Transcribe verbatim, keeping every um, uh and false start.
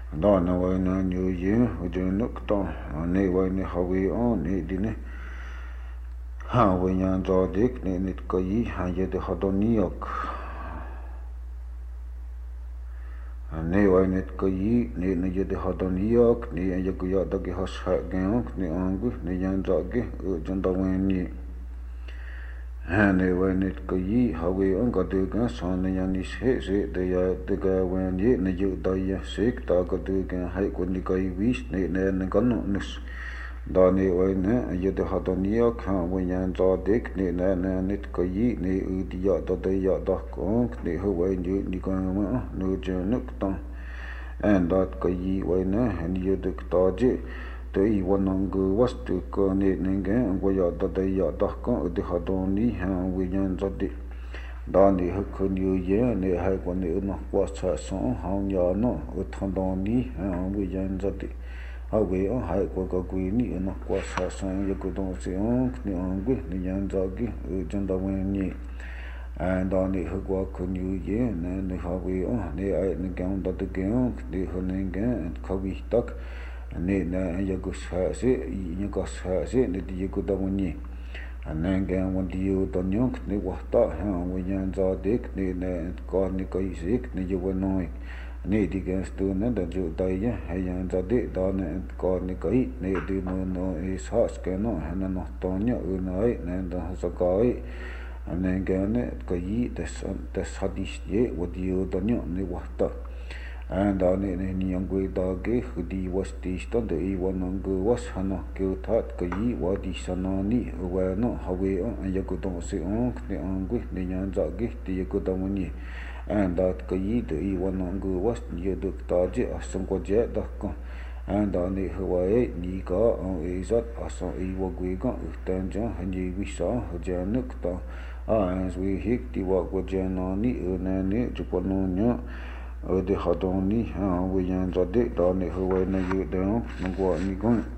đó nó vậy nó nhiều gì bây giờ nước to này vậy này họ về on này đi này ha vậy nhà cho điếc này này cái gì hay giờ để họ đó New York này vậy này cái gì này này giờ để họ đó New York này giờ cái giờ cái họ sẽ cái này anh cứ này nhà cho cái ở trong đó vậy này ha này vậy này cái gì họ về on cái được cái sao này nhà này sẽ sẽ để giờ để cái vậy này này giờ đây sẽ ta cái được cái hay quân đi cái wish này này này cái nó đó này vậy nè giờ để họ đó New York ha vậy nhà cho điếc này này này này cái gì này ở đi giờ đó đây giờ đó cũng này họ vậy như đi cái mà nó giờ nước to and đó cái gì vậy nè anh giờ được to chứ tớiวันนั้นก็วัดตุกเนี่ยนึงกันก็อยากตัดแต่อยากตัดก็อุตส่าห์นี้ฮะวิญญาณจัดดิดานนี่ฮึกอยู่เยอะเนี่ยให้คนนี้นักวัดสะสมหางยาเนาะอุตส่าห์นี้ฮะวิญญาณจัดดิเอาไว้ให้คนก็กุยนี่นักวัดสะสมยังก็ต้องเสียงนี่อังกุยนี่ยังจัดดิจันทร์วันนี้อันดานนี่ฮึกว่าคนอยู่เยอะเนี่ยนี่เขาไว้เนี่ยไอ้นี่แกงตัดแกงนี่คนนี้แกเขาวิตักnày là giờ có sợ sẽ những có sợ sẽ để đi có đâu nhỉ anh em cái muốn đi ở đâu nhóc này quá ta ha bây giờ ra đấy này là con này cái gì này giờ vẫn nói này thì cái số này đã chịu tay nhá hay giờ ra đấy đó này con này cái này đi nó nó sát cái nó hay là nó to nhá ở nơi này đó sao cái anh em cái này cái gì để để sát đi vậy và đi ở đâu nhóc này quá ta and đó này này những người đó cái đi was đi đó để ý vào những người was hana kêu thật cái gì vào đi sana ni vào nó họ về anh giờ cũngต้องsẽ ông này ông cái này nhận ra cái thì cũngต้องnhư and đó cái gì để ý vào những người was giờ được ta chứ xong có chết đó con and đó này họ vậy ni có ông ấy rất ở sau ý vào cái con tên cho hình như vì sao họ giờ nước ta à vì hít đi vào cái giờ nó ni ở này này chụp nó nhá ở đây họ đó ni ha bây giờ cho đấy đó này hơi này dự đó nó gọi như con